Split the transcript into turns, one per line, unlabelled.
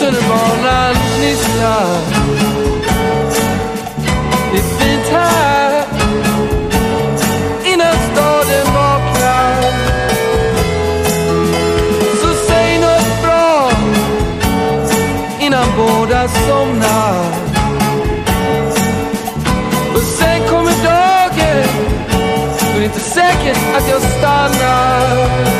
tunnelbanan gnisslar. Det är fint här innan staden vaknar. Så säg något bra innan båda somnar. Och sen kommer dagen, och det är inte säkert att jag stannar.